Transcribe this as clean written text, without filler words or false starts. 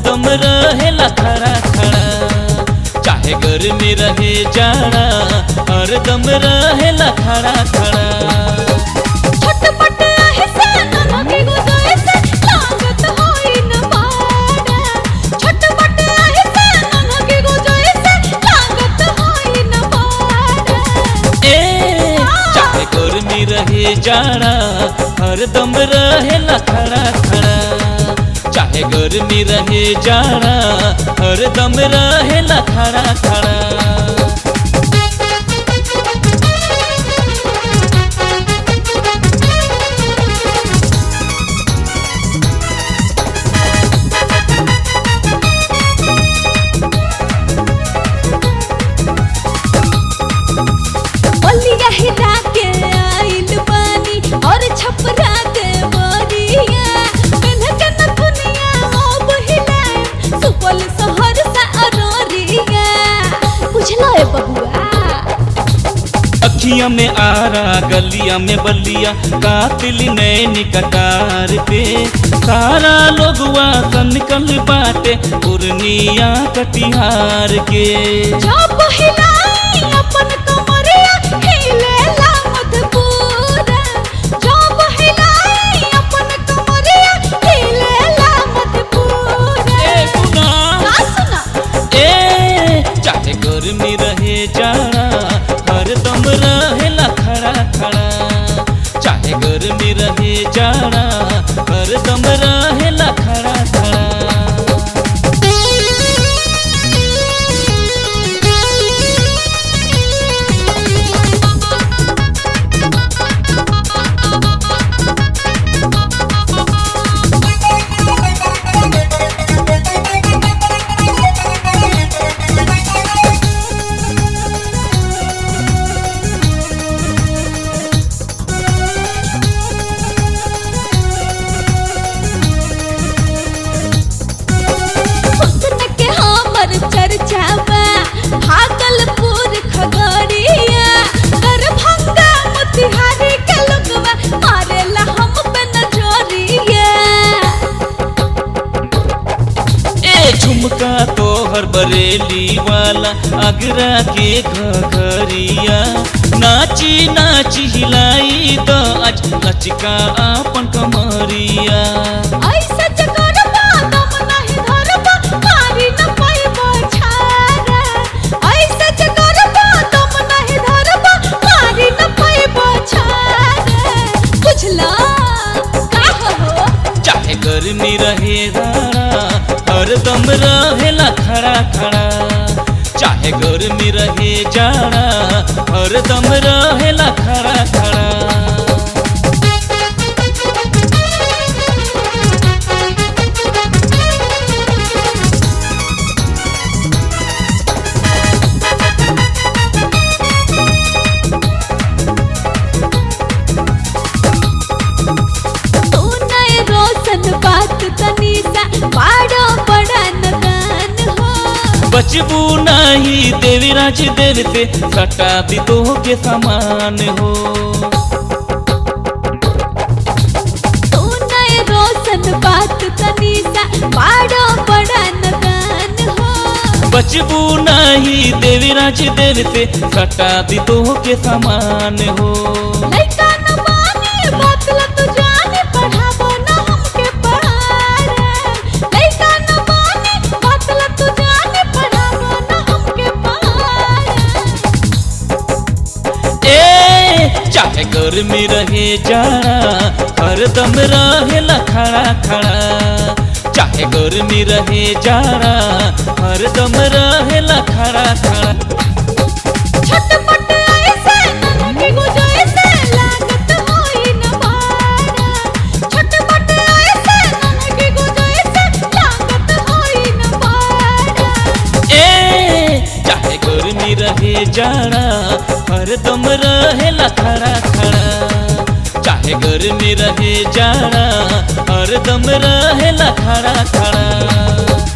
हरदम रहेला खड़ा खड़ा, चाहे गर्मी रहे जाड़ा हरदम रहेला खड़ा खड़ा। छटपट ऐसे नमके गुजरे से लागत होई न पाड़ा, छटपट ऐसे नमके गुजरे से लागत होई न पाड़ा। चाहे गर्मी रहे जाड़ा हरदम रहेला खड़ा खड़ा, चाहे गर्मी रहे जाड़ा हरदम रहेला खड़ा खड़ा। बलिया हिला के आइल बानी और छपरा के बोरिया, कन्ह के नथुनिया अब हिलाए सुपल शहर सा अरोरिया। बुझलो ए बबुआ, अखियां में आरा गलिया में बलिया, कातिल नैनी कटार पे सारा लोगवा सनकल बाटे पूर्णिया कटिहार के। जब हिलाई अपन कमरिया हिलेला मधुपुरा, जब हिलाई अपन कमरिया हिलेला मधुपुरा। का सुना? चाहे गर्मी रहे जाड़ा हरदम रहेला खड़ा खड़ा, चाहे गर्मी रहे जाड़ा हरदम रहेला खड़ा खड़ा। हुस्न के हमर चर्चा बा भागलपुर खगड़िया, दरभंगा मोतिहारी के लोगवा मारेला हम पे नजरिया। झुमका तोहर बरेली वाला आगरा के घघरिया, नाची नाची हिलाई द आज लचका आपन कमरिया। ऐसे जगरबा दम नहीं धरबा मारी न पैबा छारा, ऐसे जगरबा दम नहीं धरबा मारी न पैबा छारा। बुझला का हो? चाहे गर्मी रहे जाड़ा हरदम रहेला खड़ा खड़ा, चाहे गर्मी रहे जाड़ा हरदम रहेला खड़ा खड़ा। तू नए रोशन बात तनी सा बाड़ो बड़ा नदान हो, बचबू नहीं देवीराज देर से सटा दी तो के समान हो। तू नए रोशन बात तनी सा बाड़ो बड़ा नदान हो, बचबू नहीं देवीराज देर से सटा दी तो के समान हो। लइका न मानी बात ला तू जाने पढ़ाबो न हमके पढ़ारे, लइका न मानी बात ला तू जाने पढ़ाबो न हमके पढ़ारे। चाहे गर्मी रहे जाड़ा हरदम रहेला खड़ा खड़ा, चाहे गर्मी रहे जाड़ा हरदम रहेला खड़ा खड़ा। छटपट ऐसे नमके गुजरे से लागत होई न पाड़ा, छटपट ऐसे नमके गुजरे से लागत होई न पाड़ा। चाहे गर्मी रहे जाड़ा हरदम रहेला खड़ा खड़ा, चाहे गर्मी रहे जाड़ा हरदम रहेला खड़ा खड़ा।